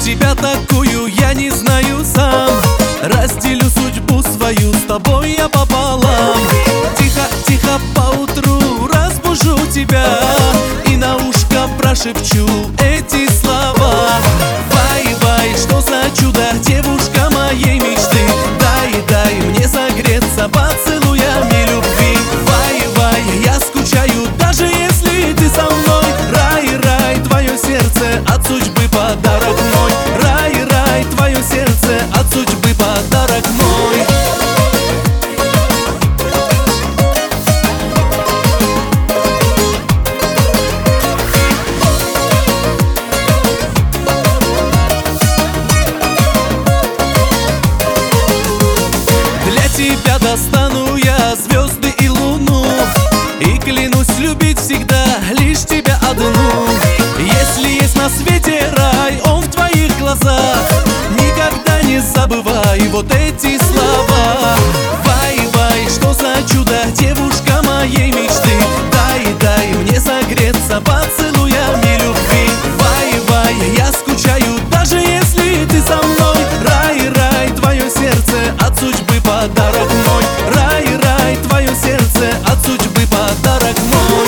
тебя такую я не знаю сам. Разделю судьбу свою с тобой я пополам. Тихо-тихо поутру разбужу тебя и на ушко прошепчу эти слова. Вай-вай, что за чудо, девушка моей мечты. Дай мне согреться поцелуями любви. Вай-вай, я скучаю, даже если ты со мной. Рай-рай, твое сердце от судьбы подарок мой. Рай-рай, твое сердце от судьбы подарок мой. Для тебя достану я звезды и луну, и клянусь любить всегда лишь тебя одну. Если есть на свете рай, он в твоих глазах. Никогда не забывай вот эти слова. Вай-вай, что за чудо, девушка моей мечты. Дай мне согреться поцелуями любви. Вай-вай, я скучаю, даже если ты со мной. Рай-рай, твое сердце от судьбы подарок мой. Рай-рай, твое сердце от судьбы подарок мой.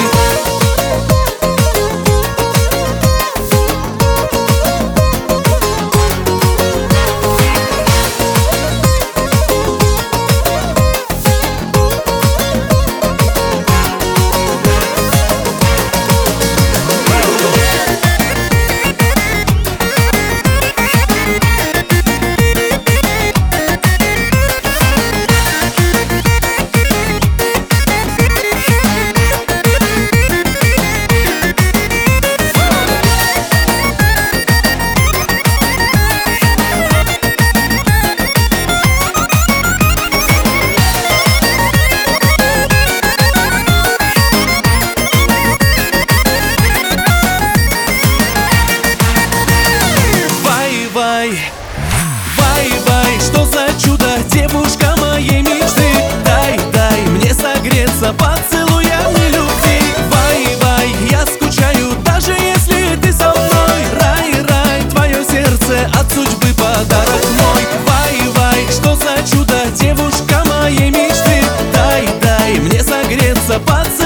Вай-вай, что за чудо, девушка моей мечты. Дай мне согреться поцелуями любви. Вай-вай, я скучаю, даже если ты со мной. Рай-рай, твое сердце от судьбы подарок мой. Вай-вай, что за чудо, девушка моей мечты. Дай мне согреться поцелуями.